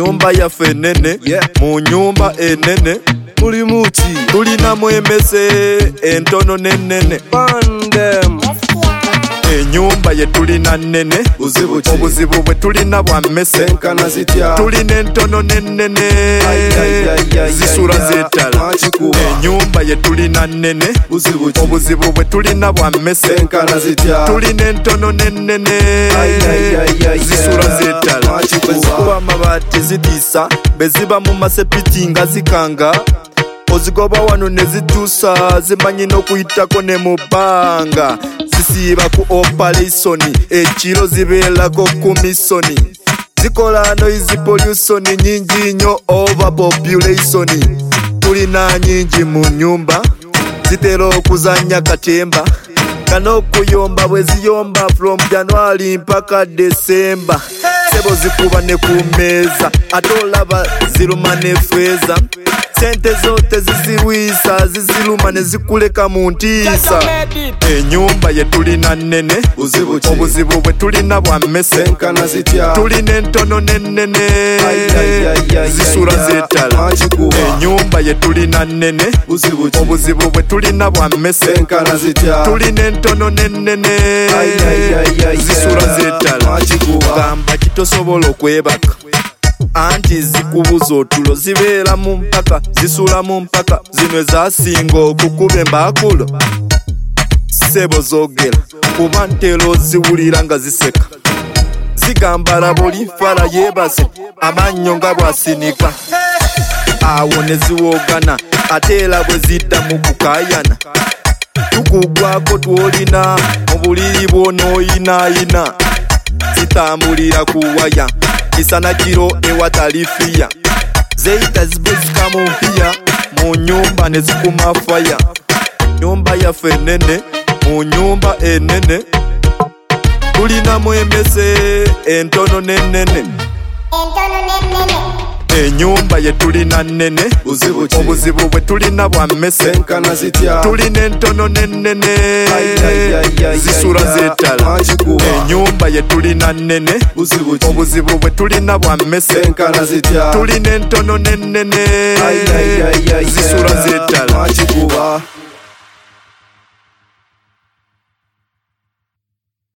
Nyumba yaffe nene, mu nyumba enene mulimuki tulinamu emmese entono n'ennene. Enyumba ye tulina nnene, obuzibu bwe tulina bwa mmese, tulina entono n'ennene zisula zeetala. Enyumba ye tulina nnene, obuzibu bwe tulina bwa mmese, tulina entono n'ennene zisula zeetala. Bwezikuba amabaati zitiisa, beziba mu masepiti nga zikanga, ozigoba wano ne zituusa zimanyi n'okuyitako ne mu bbanga. Zisiiba ku operation, ekiro zibeerako ku misoni, zikola noise pollution nyingi nnyo, overpopulation. Tulina nyingi mu nyumba, zitera okuzanya katemba, kana okuyomba bwe ziyomba from January mpaka December. Sebo zikuba ne ku meeza, ate olaba ziruma ne feeza, sente zote ziziwisa ziziluma ne zikuleka mu ntiisa. Enyumba ye tulina nnene, obuzibu bwe tulina bwa mmese, tulina entono n'ennene zisula zeetala. Enyumba ye tulina nnene, obuzibu bwe tulina bwa mmese, tulina entono n'ennene zisula zeetala. Gamba kitosobola okwebaka, anti zikubuza otulo zibeera mu mpaka, zisula mu mpaka, zino ezasinga okukuba embaakulo. Sebo zoogera kuba ntera oziwulira nga ziseka, zigamba laboli fala yeebase amannyo nga bwasinika. Awo ne ziwoogana ate era bwe zidda mu kukaayana, tukugwako twolina mu buliri bw'onooyinaayina. Zitambulira ku waya kisana kiro ewatalifiya, zeyita zibuzika mu mpiya, mu nyumba ne zikuma faya. Nyumba yaffe enene, mu nyumba enene tulinamu emmese entono n'ennene. Enyumba ye tulina nnene, obuzibu bwe tulina bwa mmese, tulina entono n'ennene zisula zeetala. Enyumba ye tulina nnene, obuzibu bwe tulina bwa mmese, tulina entono n'ennene zisula zeetala.